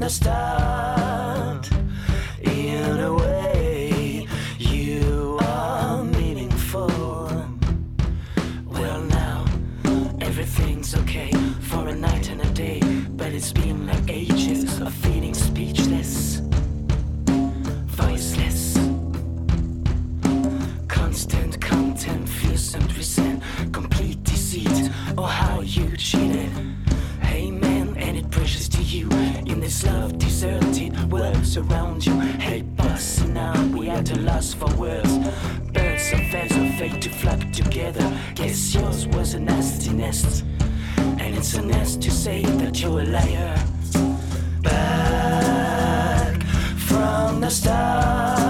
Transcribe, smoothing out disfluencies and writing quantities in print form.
the start. In a way, you are meaningful. Well, now everything's okay for a night and a day, but it's been like ages of feeling speechless, voiceless. Constant contempt, fears and resent, complete deceit. Oh, how you cheated. Hey man, and it precious to you in this love deserted world around you. Hey boss, now we at a loss for words. Birds of feathers of fate to flock together. Guess yours was a nasty nest, and it's a nest to say that you're a liar. Back from the start.